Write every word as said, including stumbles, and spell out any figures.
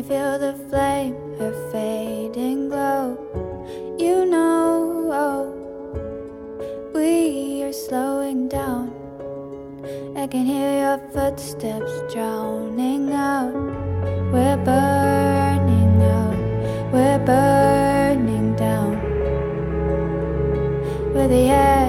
feel the flame, her fading glow. You know, oh, we are slowing down. I can hear your footsteps drowning out. We're burning out, we're burning down. We're the air